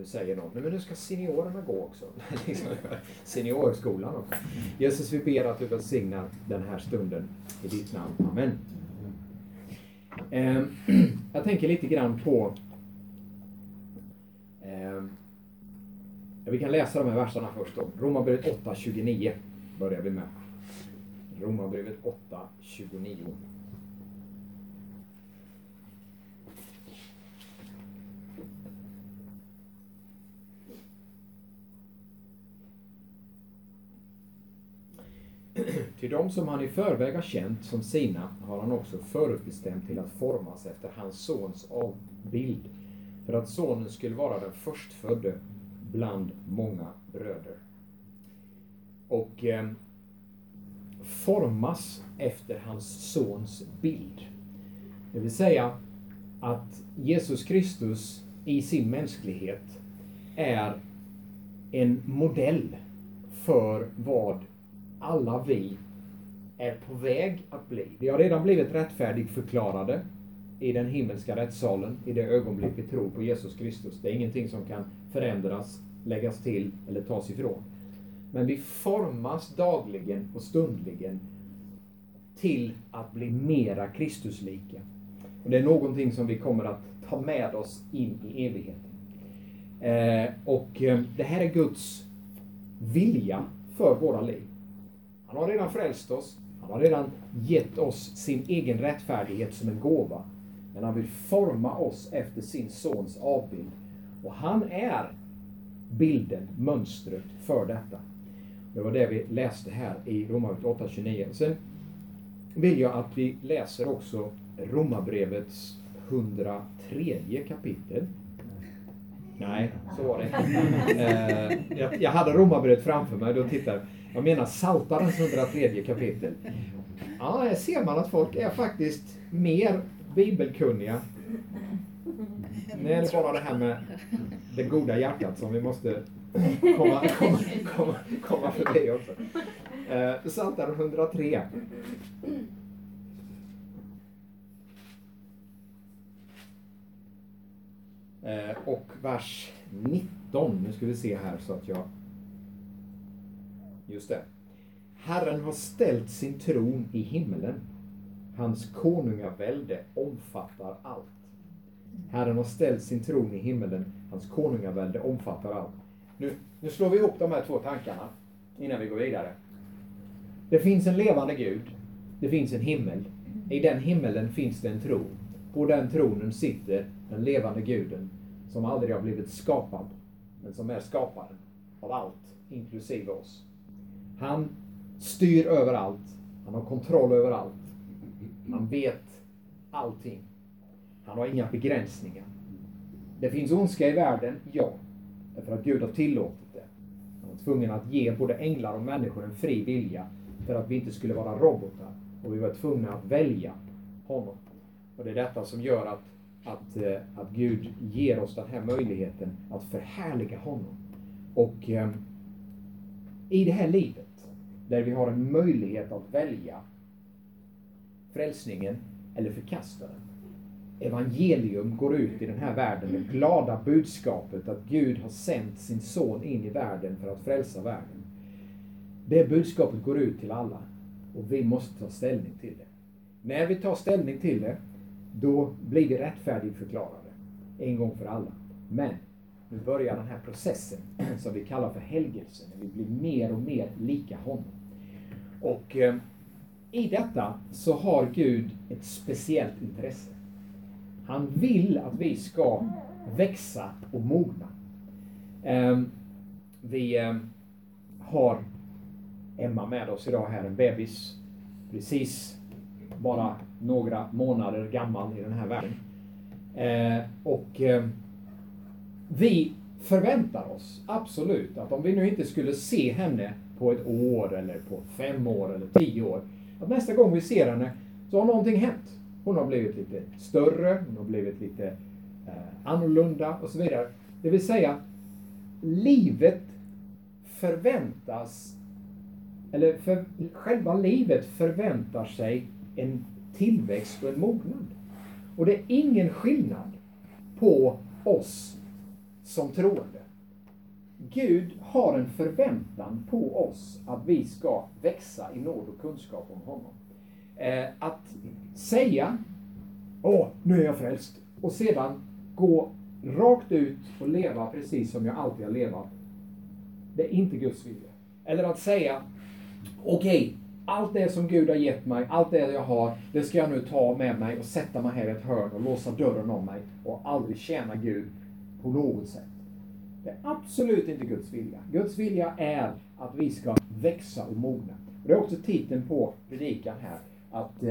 nu säger någon, men nu ska seniorerna gå också. Seniorskolan också. Jesus, vi ber att du välsignar den här stunden i ditt namn. Amen. Jag tänker lite grann på vi kan läsa de här verserna först då. Romarbrevet 8:29 börjar vi med. Romarbrevet 8:29. Till dem som han i förväg har känt som sina har han också förutbestämt till att formas efter hans sons avbild, för att sonen skulle vara den förstfödde bland många bröder. Och formas efter hans sons bild. Det vill säga att Jesus Kristus i sin mänsklighet är en modell för vad alla vi är på väg att bli. Vi har redan blivit rättfärdigförklarade i den himmelska rättssalen i det ögonblick vi tror på Jesus Kristus. Det är ingenting som kan förändras, läggas till eller tas ifrån. Men vi formas dagligen och stundligen till att bli mera Kristuslika. Och det är någonting som vi kommer att ta med oss in i evigheten. Det här är Guds vilja för våra liv. Han har redan frälst oss. Han har redan gett oss sin egen rättfärdighet som en gåva. Men han vill forma oss efter sin sons avbild. Och han är bilden, mönstret för detta. Det var det vi läste här i Romarbrevet 8:29. Sen vill jag att vi läser också Romarbrevets 103 kapitel. Nej, så var det. Jag hade Romarbrevet framför mig, då tittar jag menar Psaltarens 103 kapitel. Ja, här ser man att folk är faktiskt mer bibelkunniga. Nej, det är bara det här med det goda hjärtat som vi måste komma förbi också. Psaltaren 103. Och vers 19. Nu ska vi se här så att jag... Just det. Herren har ställt sin tron i himmelen. Hans konungavälde omfattar allt. Herren har ställt sin tron i himmelen. Hans konungavälde omfattar allt. Nu slår vi ihop de här två tankarna innan vi går vidare. Det finns en levande Gud. Det finns en himmel. I den himmelen finns det en tron. På den tronen sitter den levande Guden som aldrig har blivit skapad, men som är skaparen av allt, inklusive oss. Han styr över allt. Han har kontroll över allt. Han vet allting. Han har inga begränsningar. Det finns ondska i världen, ja. Därför att Gud har tillåtit det. Han var tvungen att ge både änglar och människor en fri vilja för att vi inte skulle vara robotar. Och vi var tvungna att välja honom. Och det är detta som gör att Gud ger oss den här möjligheten att förhärliga honom. Och i det här livet, där vi har en möjlighet att välja frälsningen eller förkasta den. Evangelium går ut i den här världen med glada budskapet att Gud har sänt sin son in i världen för att frälsa världen. Det budskapet går ut till alla och vi måste ta ställning till det. När vi tar ställning till det, då blir vi rättfärdigförklarade en gång för alla. Men nu börjar den här processen som vi kallar för helgelsen, när vi blir mer och mer lika honom. Och i detta så har Gud ett speciellt intresse. Han vill att vi ska växa och mogna. Vi har Emma med oss idag här, en bebis. Precis bara några månader gammal i den här världen. Vi förväntar oss absolut att om vi nu inte skulle se henne på ett år eller på 5 år eller 10 år, att nästa gång vi ser henne så har någonting hänt. Hon har blivit lite större, hon har blivit lite annorlunda och så vidare. Det vill säga, livet förväntas, eller själva livet förväntar sig en tillväxt och en mognad. Och det är ingen skillnad på oss som troende. Gud har en förväntan på oss att vi ska växa i nåd och kunskap om honom. Att säga, nu är jag frälst, och sedan gå rakt ut och leva precis som jag alltid har levat, det är inte Guds vilja. Eller att säga, okej, allt det som Gud har gett mig, allt det jag har, det ska jag nu ta med mig och sätta mig här i ett hörn och låsa dörren om mig och aldrig tjäna Gud på något sätt. Det är absolut inte Guds vilja. Guds vilja är att vi ska växa och mogna. Och det är också titeln på predikan här, att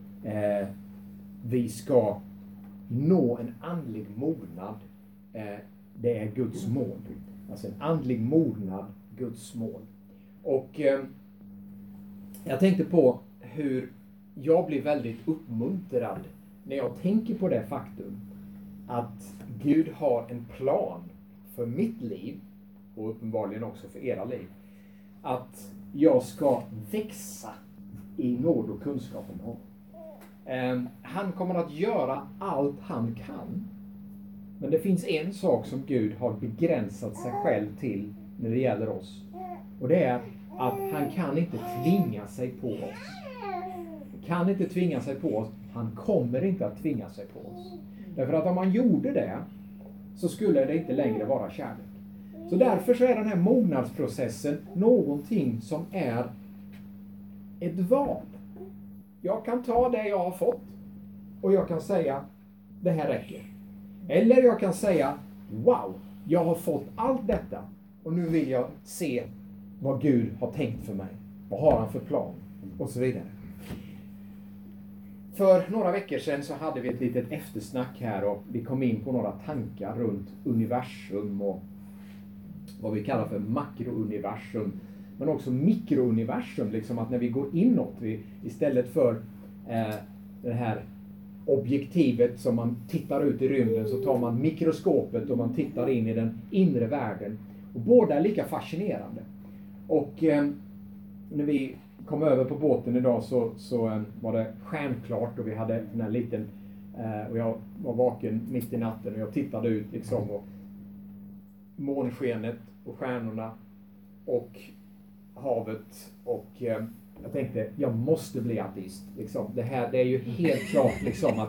vi ska nå en andlig mognad. Det är Guds mål. Alltså en andlig mognad, Guds mål. Och jag tänkte på hur jag blir väldigt uppmuntrad när jag tänker på det faktum att Gud har en plan för mitt liv och uppenbarligen också för era liv. Att jag ska växa i nåd och kunskap om honom. Han kommer att göra allt han kan. Men det finns en sak som Gud har begränsat sig själv till när det gäller oss. Och det är att han kan inte tvinga sig på oss. Han kan inte tvinga sig på oss. Han kommer inte att tvinga sig på oss. Därför att om han gjorde det så skulle det inte längre vara kärlek. Så därför så är den här mognadsprocessen någonting som är ett val. Jag kan ta det jag har fått och jag kan säga, det här räcker. Eller jag kan säga, wow, jag har fått allt detta och nu vill jag se vad Gud har tänkt för mig. Vad har han för plan? Och så vidare. För några veckor sedan så hade vi ett litet eftersnack här och vi kom in på några tankar runt universum och vad vi kallar för makrouniversum. Men också mikrouniversum, liksom att när vi går inåt, istället för det här objektivet som man tittar ut i rymden, så tar man mikroskopet och man tittar in i den inre världen. Och båda är lika fascinerande. Och när vi kom över på båten idag så var det stjärnklart och vi hade den här liten, och jag var vaken mitt i natten och jag tittade ut liksom, och månskenet och stjärnorna och havet, och jag tänkte, jag måste bli ateist. Liksom. Det är ju helt klart liksom,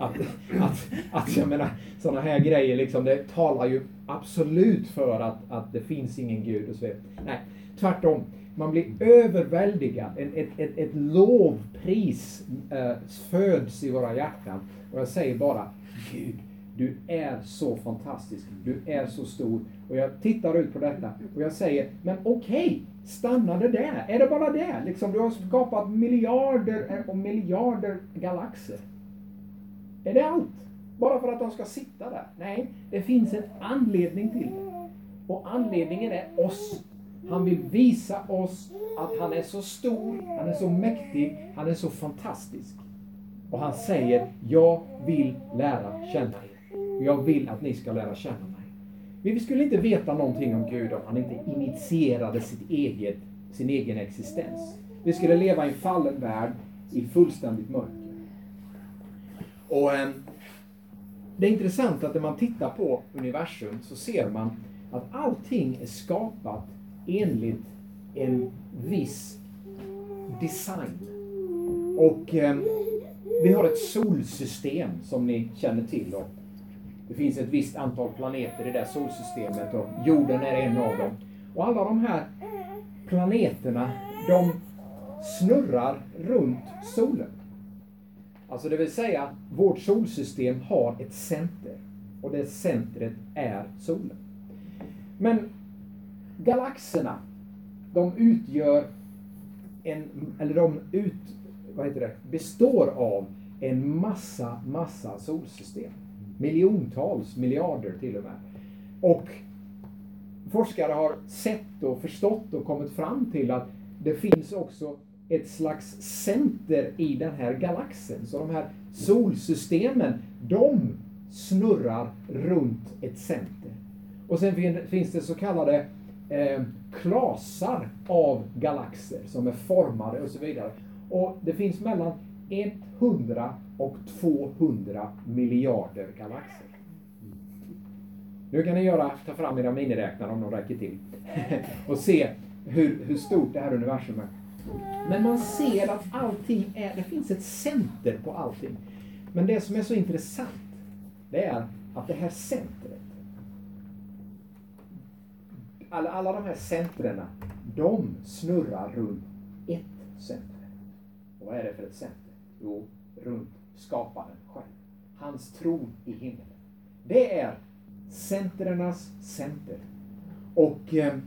att jag menar, sådana här grejer liksom, det talar ju absolut för att det finns ingen Gud och så vidare. Nej, tvärtom. Man blir överväldigad. Ett lovpris föds i våra hjärtan. Och jag säger bara, Gud, du är så fantastisk. Du är så stor. Och jag tittar ut på detta och jag säger, men okej, stannar det där? Är det bara det? Liksom, du har skapat miljarder och miljarder galaxer. Är det allt? Bara för att de ska sitta där? Nej, det finns en anledning till det. Och anledningen är oss. Han vill visa oss att han är så stor, han är så mäktig, han är så fantastisk. Och han säger, jag vill lära känna er. Jag vill att ni ska lära känna mig. Vi skulle inte veta någonting om Gud om han inte initierade sin egen existens. Vi skulle leva i en fallen värld i fullständigt mörker. Och det är intressant att när man tittar på universum så ser man att allting är skapat enligt en viss design. Och vi har ett solsystem som ni känner till. Och det finns ett visst antal planeter i det solsystemet och jorden är en av dem. Och alla de här planeterna, de snurrar runt solen. Alltså det vill säga, vårt solsystem har ett center. Och det centret är solen. Men galaxerna, de består av en massa solsystem. Miljontals, miljarder till och med. Och forskare har sett och förstått och kommit fram till att det finns också ett slags center i den här galaxen. Så de här solsystemen, de snurrar runt ett center. Och sen finns det så kallade klasar av galaxer som är formade och så vidare. Och det finns mellan 100 och 200 miljarder galaxer. Nu kan ni ta fram era miniräknare om de räcker till. Och se hur stort det här universum är. Men man ser att allting det finns ett center på allting. Men det som är så intressant, det är att det här centret, alla de här centrerna, de snurrar runt ett center. Och vad är det för ett center? Jo, runt skaparen själv. Hans tron i himlen. Det är centrernas center. Och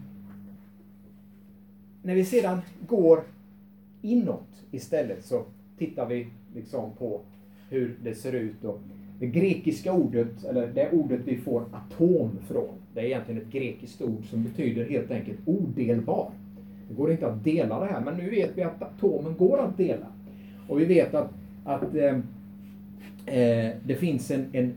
när vi sedan går inåt istället så tittar vi liksom på hur det ser ut. Och det grekiska ordet, eller det ordet vi får atom från, det är egentligen ett grekiskt ord som betyder helt enkelt odelbar. Det går inte att dela det här, men nu vet vi att atomen går att dela. Och vi vet att det finns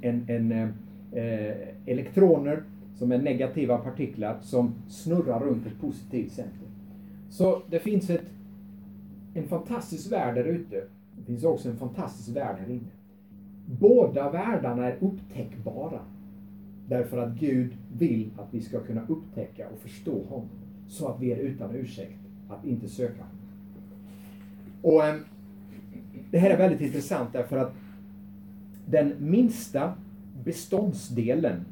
elektroner som är negativa partiklar som snurrar runt ett positivt center. Så det finns en fantastisk värld där ute. Det finns också en fantastisk värld här inne. Båda världarna är upptäckbara. Därför att Gud vill att vi ska kunna upptäcka och förstå honom. Så att vi är utan ursäkt att inte söka honom. Och det här är väldigt intressant därför att den minsta beståndsdelen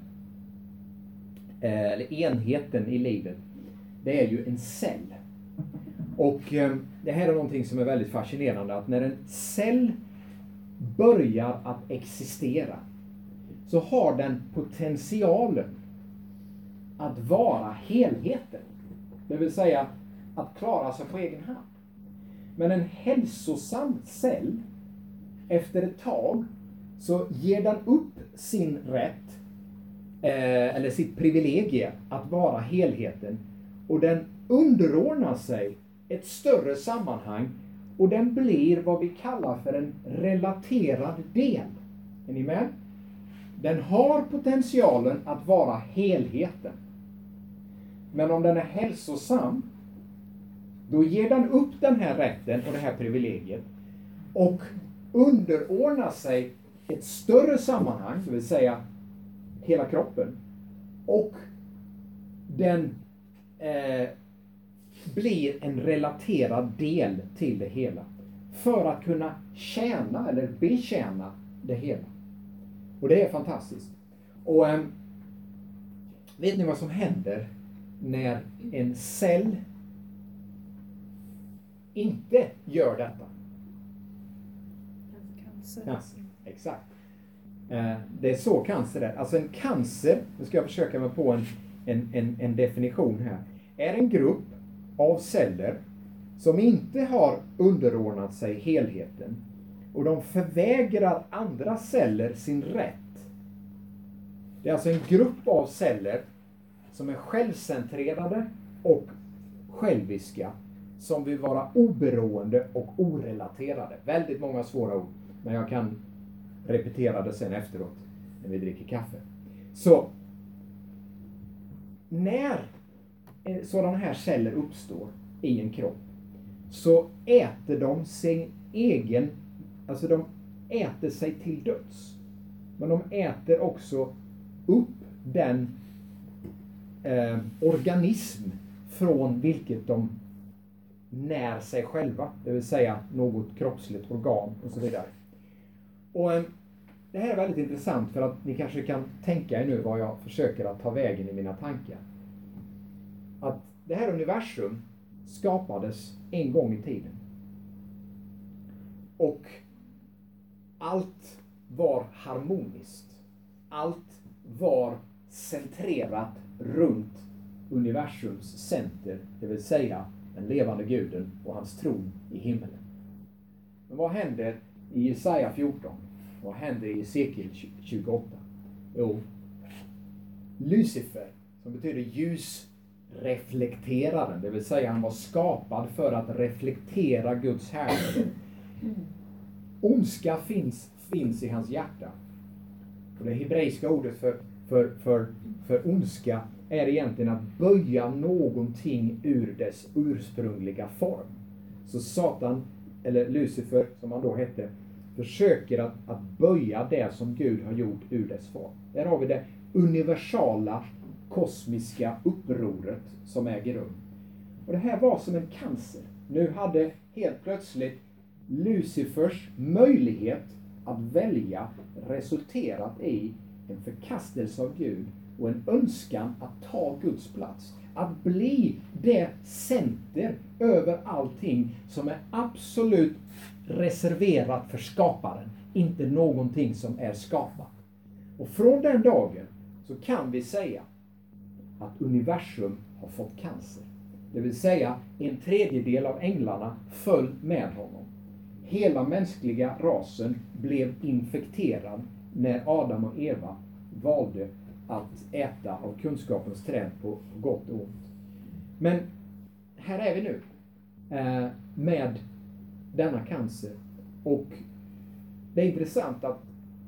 eller enheten i livet, det är ju en cell. Och det här är någonting som är väldigt fascinerande, att när en cell börjar att existera så har den potentialen att vara helheten. Det vill säga att klara sig på egen hand. Men en hälsosam cell, efter ett tag så ger den upp sin rätt eller sitt privilegie att vara helheten, och den underordnar sig ett större sammanhang, och den blir vad vi kallar för en relaterad del. Är ni med? Den har potentialen att vara helheten. Men om den är hälsosam, då ger den upp den här rätten och det här privilegiet och underordnar sig ett större sammanhang, det vill säga hela kroppen, och den blir en relaterad del till det hela för att kunna tjäna eller betjäna det hela. Och det är fantastiskt. Och vet ni vad som händer när en cell inte gör detta? Cancer. Exakt. Det är så cancer är. Alltså en cancer, nu ska jag försöka mig på en definition här, är en grupp av celler som inte har underordnat sig helheten, och de förvägrar andra celler sin rätt. Det är alltså en grupp av celler som är självcentrerade och själviska, som vill vara oberoende och orelaterade. Väldigt många svåra ord, men jag kan repetera det sen efteråt när vi dricker kaffe. Så när sådana här celler uppstår i en kropp, så äter de sin egen, alltså de äter sig till döds. Men de äter också upp den organism från vilket de när sig själva, det vill säga något kroppsligt organ och så vidare. Och det här är väldigt intressant, för att ni kanske kan tänka er nu vad jag försöker att ta vägen i mina tankar. Att det här universum skapades en gång i tiden. Och allt var harmoniskt. Allt var centrerat runt universums center, det vill säga den levande guden och hans tron i himmelen. Men vad händer i Jesaja 14? Vad händer i Esekiel 28? Jo, Lucifer, som betyder ljusreflekteraren, det vill säga han var skapad för att reflektera Guds härlighet. Ondska finns i hans hjärta. Och det hebreiska ordet för ondska är egentligen att böja någonting ur dess ursprungliga form. Så Satan, eller Lucifer som han då hette, försöker att böja det som Gud har gjort ur dess form. Där har vi det universala kosmiska upproret som äger rum. Och det här var som en cancer. Nu hade helt plötsligt Lucifers möjlighet att välja resulterat i en förkastelse av Gud och en önskan att ta Guds plats. Att bli det center över allting som är absolut reserverat för skaparen. Inte någonting som är skapat. Och från den dagen så kan vi säga att universum har fått cancer. Det vill säga 1/3 av änglarna föll med honom. Hela mänskliga rasen blev infekterad när Adam och Eva valde att äta av kunskapens träd på gott och ont. Men här är vi nu med denna cancer. Och det är intressant att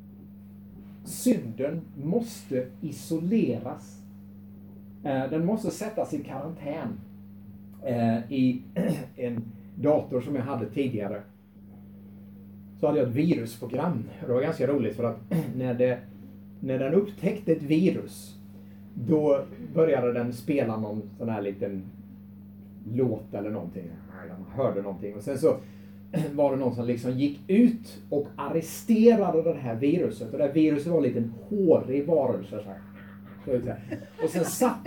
synden måste isoleras. Den måste sättas i karantän i en dator som jag hade tidigare. Så hade jag ett virusprogram. Det var ganska roligt för att när den upptäckte ett virus, då började den spela någon sån här liten låt eller någonting. Man hörde någonting. Och sen så var det någon som liksom gick ut och arresterade det här viruset. Och det här viruset var en liten hårig varelse. Och sen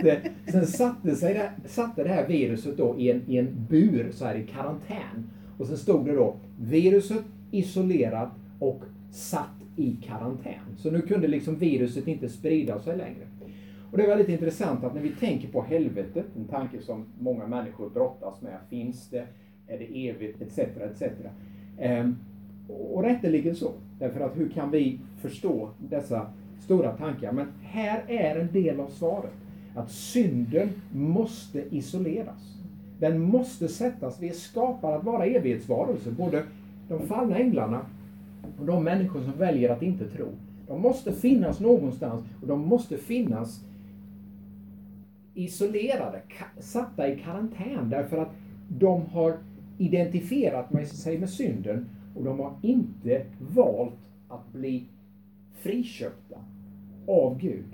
satte det här viruset då i en bur så här i karantän. Och sen stod det då viruset isolerat och satt i karantän. Så nu kunde liksom viruset inte sprida sig längre. Och det är väldigt intressant att när vi tänker på helvetet, en tanke som många människor brottas med, finns det, är det evigt, etc. etc. Och rätteligen så. Därför att hur kan vi förstå dessa stora tankar? Men här är en del av svaret. Att synden måste isoleras. Den måste sättas. Vi är skapade att vara evighetsvarelser. Både de fallna änglarna och de människor som väljer att inte tro. De måste finnas någonstans och de måste finnas isolerade, satta i karantän. Därför att de har identifierat sig med synden och de har inte valt att bli friköpta av Gud.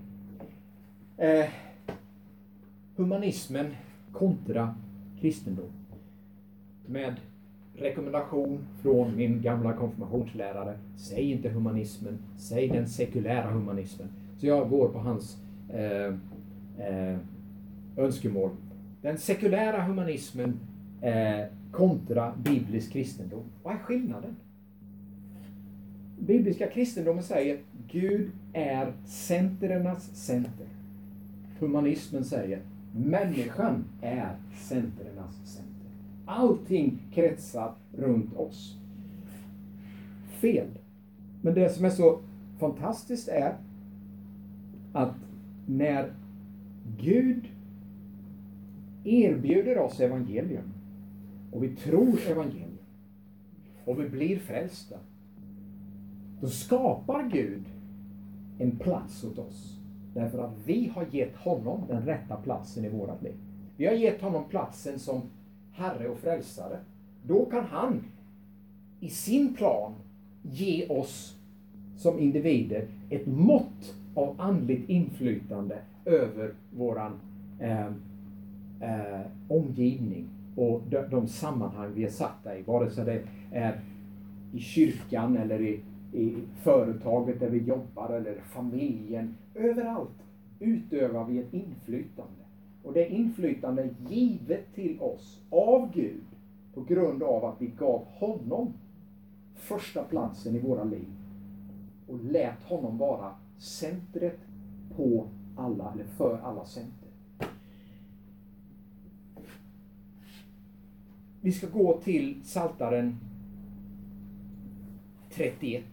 Humanismen kontra kristendom. Med rekommendation från min gamla konfirmationslärare: säg inte humanismen, säg den sekulära humanismen. Så jag går på hans önskemål. Den sekulära humanismen kontra biblisk kristendom. Vad är skillnaden? Bibliska kristendomen säger Gud är centernas center. Humanismen säger människan är centernas center. Allting kretsar runt oss. Fel. Men det som är så fantastiskt är att när Gud erbjuder oss evangelium och vi tror evangelium och vi blir frälsta, då skapar Gud en plats åt oss. Därför att vi har gett honom den rätta platsen i vårat liv. Vi har gett honom platsen som Herre och frälsare. Då kan han i sin plan ge oss som individer ett mått av andligt inflytande över våran omgivning och de sammanhang vi är satta i. Vare sig det är i kyrkan eller i företaget där vi jobbar eller familjen. Överallt utövar vi ett inflytande. Och det inflytande är givet till oss av Gud på grund av att vi gav honom första platsen i våra liv och lät honom vara centret på alla, eller för alla center. Vi ska gå till Psaltaren 31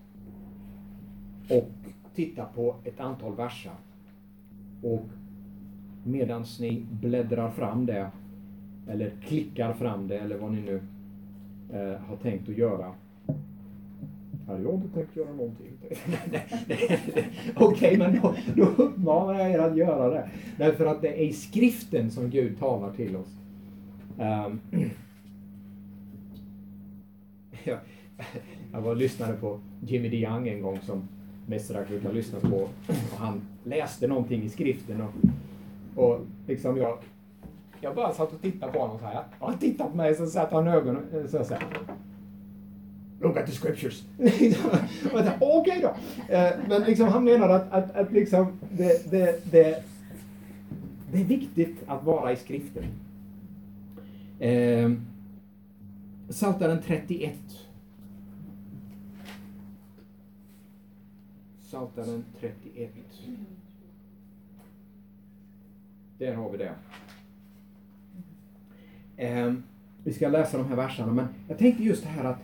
och titta på ett antal verser. Och medan ni bläddrar fram det, eller klickar fram det, eller vad ni nu har tänkt att göra. Har jag inte tänkt göra någonting? Okej, men då uppmanar jag er att göra det. Därför att det är i skriften som Gud talar till oss. Jag var och lyssnade på Jimmy DeYoung en gång som mästare brukar lyssna på. Och han läste någonting i skriften. Och liksom jag bara satt och tittade på honom så här. Och han tittade på mig så satt han ögonen så här. Look at the scriptures. Okej då. Men liksom han menar att liksom det är viktigt att vara i skriften. Psaltaren 31. Psaltaren 31. Där har vi det. Vi ska läsa de här verserna, men jag tänkte just det här att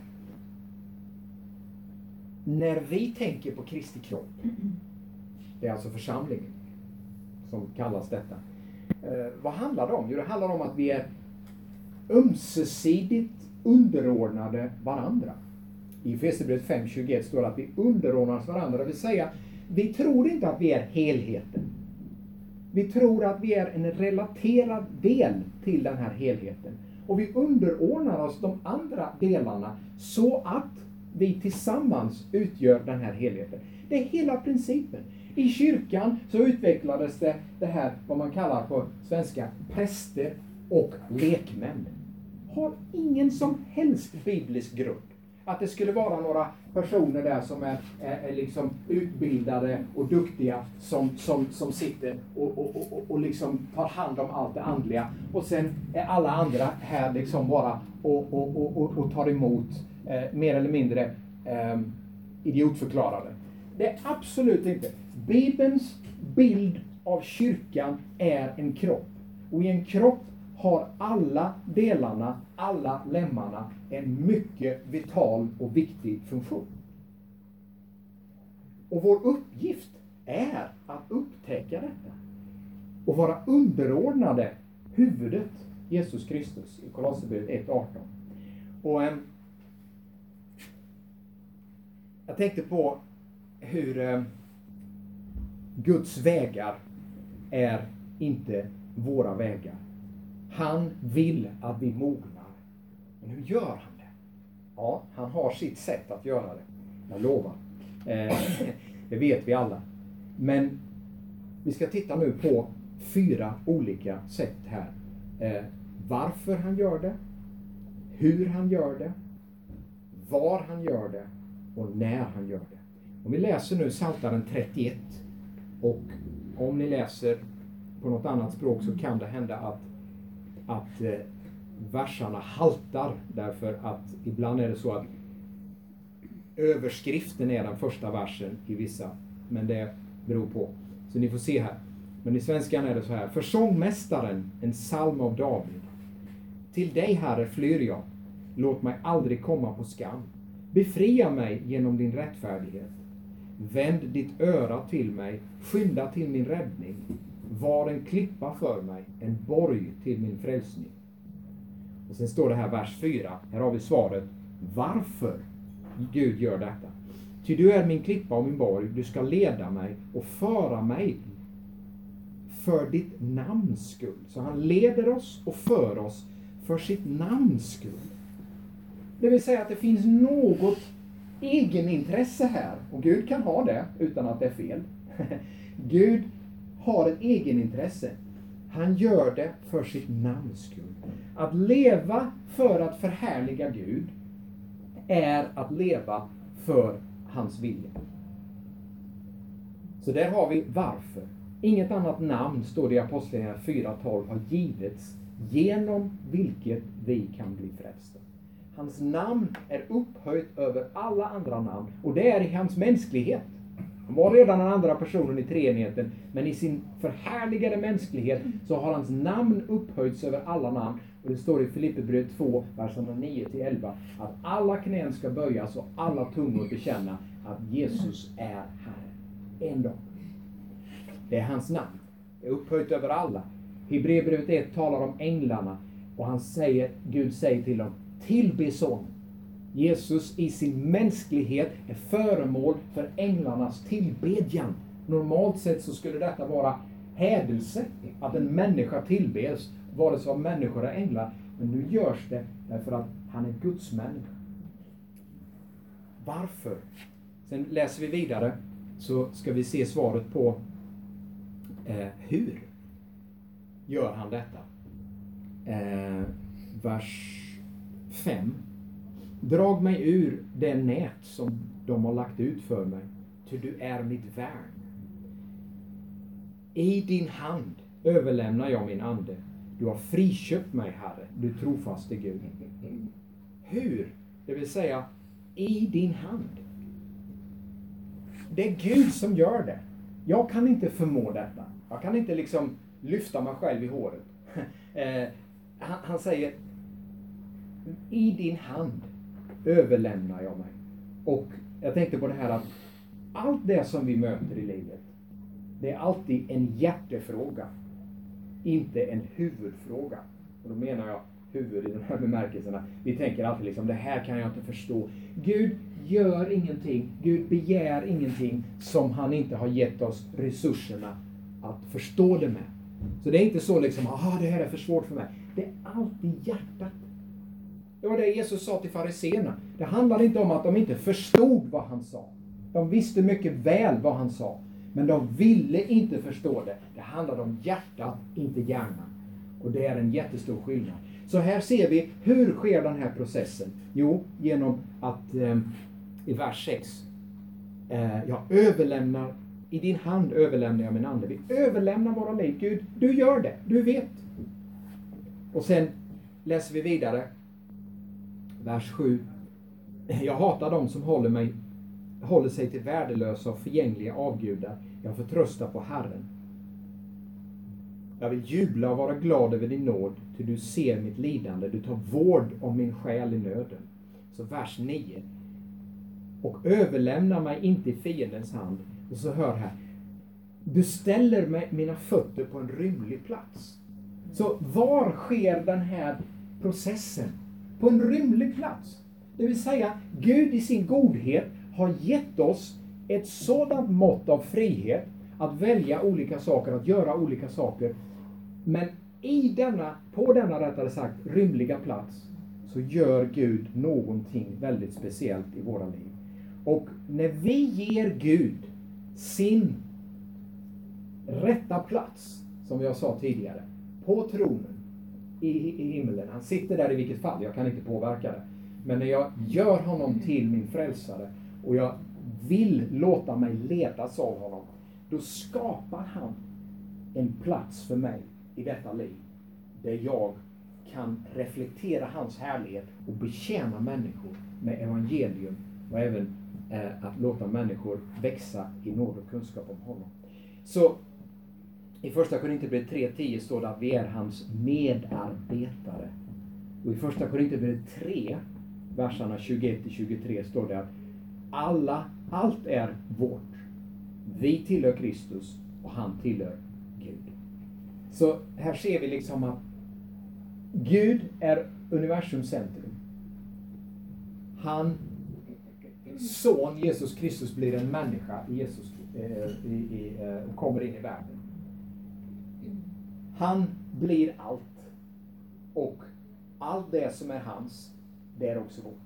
när vi tänker på Kristi kropp, det är alltså församlingen som kallas detta. Vad handlar det om? Jo, det handlar om att vi är ömsesidigt underordnade varandra. I Efesierbrevet 5:21 står det att vi underordnas varandra. Det vill säga, vi tror inte att vi är helheten. Vi tror att vi är en relaterad del till den här helheten. Och vi underordnar oss de andra delarna så att vi tillsammans utgör den här helheten. Det är hela principen. I kyrkan så utvecklades det här, vad man kallar på svenska, präster och lekmän. Har ingen som helst biblisk grund. Att det skulle vara några personer där som är liksom utbildade och duktiga som sitter och liksom tar hand om allt det andliga. Och sen är alla andra här liksom bara och tar emot mer eller mindre idiotförklarade. Det är absolut inte. Bibelns bild av kyrkan är en kropp. Och i en kropp har alla delarna, alla lemmarna en mycket vital och viktig funktion. Och vår uppgift är att upptäcka detta och vara underordnade huvudet Jesus Kristus i Kolosserbrevet 1:18. Och jag tänkte på hur Guds vägar är inte våra vägar. Han vill att vi mognar. Men hur gör han det? Ja, han har sitt sätt att göra det. Jag lovar. Det vet vi alla. Men vi ska titta nu på 4 olika sätt här. Varför han gör det. Hur han gör det. Var han gör det. Och när han gör det. Om vi läser nu Psaltaren 31. Och om ni läser på något annat språk så kan det hända att verserna haltar, därför att ibland är det så att överskriften är den första versen i vissa, men det beror på. Så ni får se här. Men i svenskan är det så här: för sångmästaren, en psalm av David. Till dig, Herre, flyr jag. Låt mig aldrig komma på skam. Befria mig genom din rättfärdighet. Vänd ditt öra till mig, skynda till min räddning. Var en klippa för mig, en borg till min frälsning. Och sen står det här vers 4. Här har vi svaret varför Gud gör detta. Ty du är min klippa och min borg. Du ska leda mig och föra mig för ditt namns skull. Så han leder oss och för oss för sitt namns skull. Det vill säga att det finns något egenintresse här. Och Gud kan ha det utan att det är fel. Gud har ett egenintresse. Han gör det för sitt namns skull. Att leva för att förhärliga Gud är att leva för hans vilja. Så där har vi varför. Inget annat namn, står det i Apostlagärningarna 4:12, har givits genom vilket vi kan bli frälsta. Hans namn är upphöjt över alla andra namn. Och det är i hans mänsklighet. Han var redan den andra personen i treenigheten. Men i sin förhärligade mänsklighet så har hans namn upphöjts över alla namn. Och det står i Filipperbrevet 2, verserna 9-11. Att alla knän ska böjas och alla tungor bekänna att Jesus är Herre. En dag. Det är hans namn. Det är upphöjt över alla. Hebreerbrevet 1 talar om änglarna. Och Gud säger till dem: tillbe sonen. Jesus i sin mänsklighet är föremål för änglarnas tillbedjan. Normalt sett så skulle detta vara hädelse, att en människa tillbes, vare sig av människor eller änglar. Men nu görs det därför att han är Guds människa. Varför? Sen läser vi vidare. så ska vi se svaret på hur gör han detta. Vers 5. Drag mig ur det nät som de har lagt ut för mig, ty du är mitt värn. I din hand överlämnar jag min ande. Du har friköpt mig, Herre, du trofaste Gud. Hur? Det vill säga, i din hand. Det är Gud som gör det. Jag kan inte förmå detta. Jag kan inte liksom lyfta mig själv i håret. Han säger, i din hand överlämnar jag mig. Och jag tänkte på det här att allt det som vi möter i livet, det är alltid en hjärtefråga, inte en huvudfråga. Och då menar jag huvud i de här bemärkelserna. Vi tänker alltid liksom, det här kan jag inte förstå. Gud gör ingenting, Gud begär ingenting som han inte har gett oss resurserna att förstå det med. Så det är inte så liksom, det här är för svårt för mig. Det är alltid hjärtat. Det var det Jesus sa till fariseerna. Det handlade inte om att de inte förstod vad han sa. De visste mycket väl vad han sa. Men de ville inte förstå det. Det handlade om hjärtat, inte hjärnan. Och det är en jättestor skillnad. Så här ser vi, hur sker den här processen? Jo, genom att i vers 6. Jag överlämnar, i din hand överlämnar jag min ande. Vi överlämnar våra liv. Gud, du gör det. Du vet. Och sen läser vi vidare. Vers 7. Jag hatar dem som håller sig till värdelösa och förgängliga avgudar. Jag förtröstar på Herren. Jag vill jubla och vara glad över din nåd, till du ser mitt lidande. Du tar vård om min själ i nöden. Så vers 9. Och överlämna mig inte i fiendens hand. Och så hör här. Du ställer mina fötter på en rymlig plats. Så var sker den här processen? På en rymlig plats. Det vill säga, Gud i sin godhet har gett oss ett sådant mått av frihet att välja olika saker, att göra olika saker. Men på denna rättare sagt rymliga plats så gör Gud någonting väldigt speciellt i våra liv. Och när vi ger Gud sin rätta plats, som jag sa tidigare, på tronen i himlen. Han sitter där i vilket fall, jag kan inte påverka det. Men när jag gör honom till min frälsare och jag vill låta mig ledas av honom, då skapar han en plats för mig i detta liv där jag kan reflektera hans härlighet och betjäna människor med evangelium och även att låta människor växa i nåd och kunskap om honom. Så i första Korinthierbrevet 3:10 står det att vi är hans medarbetare. Och i första Korinthierbrevet 3, verserna 21-23 står det att allt är vårt. Vi tillhör Kristus och han tillhör Gud. Så här ser vi liksom att Gud är universums centrum. Han, son Jesus Kristus, blir en människa och kommer in i världen. Han blir allt. Och allt det som är hans, det är också vårt.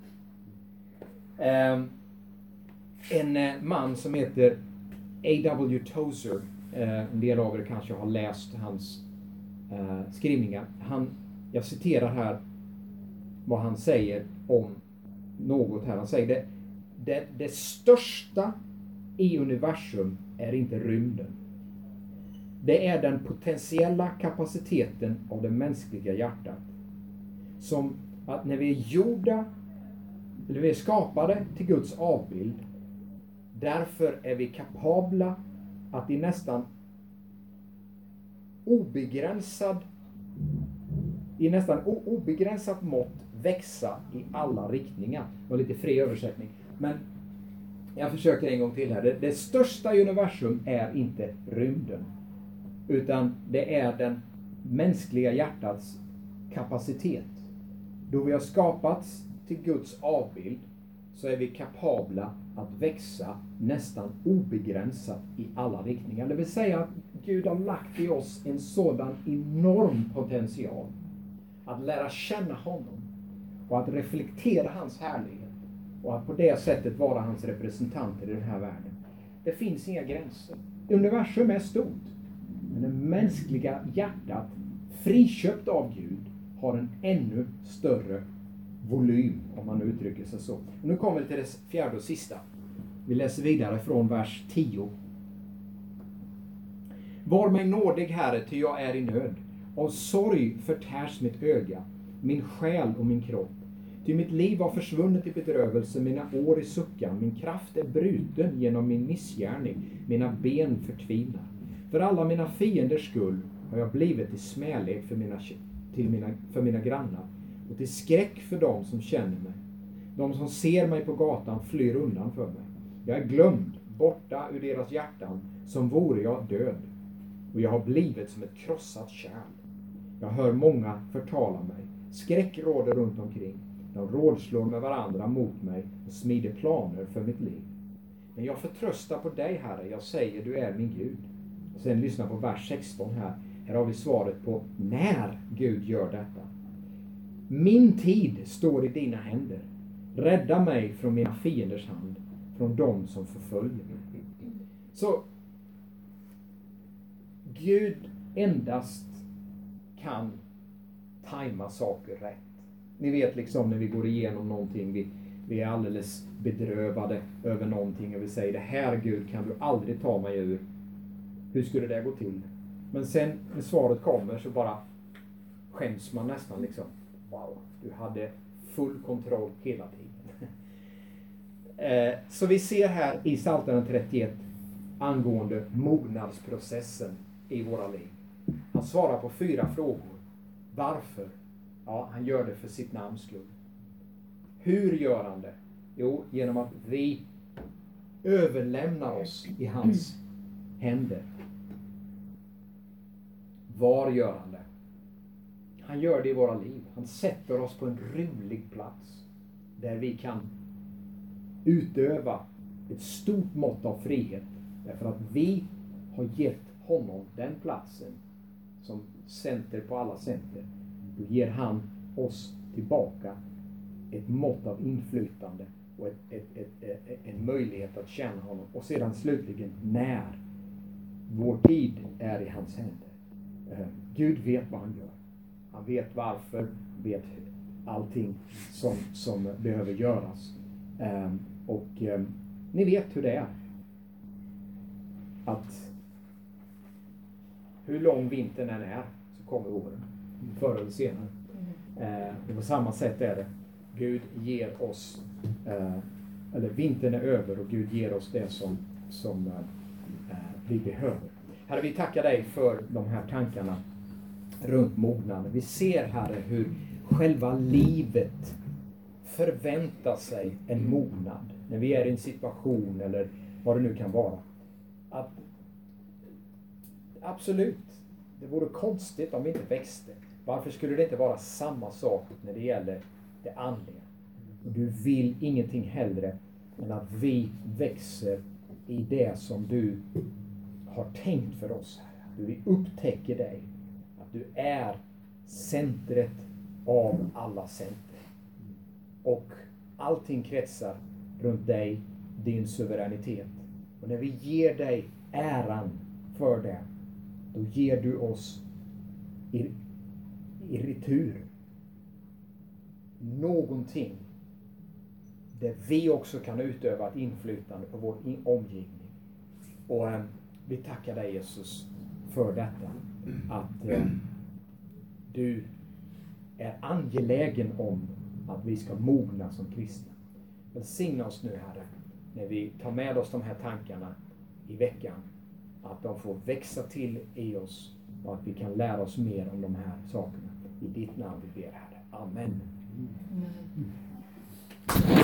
En man som heter A.W. Tozer, en del av er kanske har läst hans skrivningar. Jag citerar här vad han säger om något här. Han säger det största i universum är inte rymden. Det är den potentiella kapaciteten av det mänskliga hjärtat. Som att när vi är skapade till Guds avbild, därför är vi kapabla att i nästan obegränsat mått växa i alla riktningar. Det var lite fri översättning. Men jag försöker en gång till här. Det största i universum är inte rymden. Utan det är den mänskliga hjärtats kapacitet. Då vi har skapats till Guds avbild så är vi kapabla att växa nästan obegränsat i alla riktningar. Det vill säga att Gud har lagt i oss en sådan enorm potential att lära känna honom och att reflektera hans härlighet och att på det sättet vara hans representanter i den här världen. Det finns inga gränser. Universum är stort. Men det mänskliga hjärtat, friköpt av Gud, har en ännu större volym, om man uttrycker sig så. Och nu kommer vi till det fjärde och sista. Vi läser vidare från vers 10. Var mig nådig, Herre, ty jag är i nöd. Av sorg förtärs mitt öga, min själ och min kropp. Ty mitt liv har försvunnit i bedrövelse, mina år i suckan. Min kraft är bruten genom min missgärning, mina ben förtvinar. För alla mina fienders skull har jag blivit till smälek för mina grannar och till skräck för dem som känner mig. De som ser mig på gatan flyr undan för mig. Jag är glömd, borta ur deras hjärtan, som vore jag död. Och jag har blivit som ett krossat kärl. Jag hör många förtala mig. Skräck råder runt omkring. De rådslår med varandra mot mig och smider planer för mitt liv. Men jag förtröstar på dig, Herre. Jag säger, du är min Gud. Och sen lyssna på vers 16 här. Här har vi svaret på när Gud gör detta. Min tid står i dina händer. Rädda mig från mina fienders hand, från dem som förföljer mig. Så Gud endast kan tajma saker rätt. Ni vet liksom när vi går igenom någonting, vi är alldeles bedrövade över någonting och vi säger, det här Gud kan du aldrig ta mig ur. Hur skulle det gå till? Men sen när svaret kommer så bara skäms man nästan liksom. Wow, du hade full kontroll hela tiden. Så vi ser här i Psaltaren 31 angående mognadsprocessen i våra liv. Han svarar på 4 frågor. Varför? Ja, han gör det för sitt namns skull. Hur gör han det? Jo, genom att vi överlämnar oss i hans händer. Var gör han det? Han gör det i våra liv. Han sätter oss på en rymlig plats där vi kan utöva ett stort mått av frihet. Därför att vi har gett honom den platsen som center på alla center. Då ger han oss tillbaka ett mått av inflytande och en möjlighet att känna honom. Och sedan slutligen när vår tid är i hans händer. Gud vet vad han gör. Han vet varför, vet allting som behöver göras. Ni vet hur det är. Att hur lång vintern än är så kommer våren. Förr eller senare. Och på samma sätt är det. Gud ger oss, eller vintern är över och Gud ger oss det som vi behöver. Herre, vi tackar dig för de här tankarna runt mognaden. Vi ser, Herre, hur själva livet förväntar sig en mognad. När vi är i en situation eller vad det nu kan vara. Att absolut, det vore konstigt om vi inte växte. Varför skulle det inte vara samma sak när det gäller det andliga? Du vill ingenting hellre än att vi växer i det som du har tänkt för oss, Herre. Vi upptäcker dig. Att du är centret av alla center. Och allting kretsar runt dig, din suveränitet. Och när vi ger dig äran för det, då ger du oss i retur någonting där vi också kan utöva ett inflytande på vår omgivning. Och vi tackar dig, Jesus, för detta. Att du är angelägen om att vi ska mogna som kristna. Välsigna oss nu, Herre, när vi tar med oss de här tankarna i veckan. Att de får växa till i oss och att vi kan lära oss mer om de här sakerna. I ditt namn vi ber, Herre. Amen.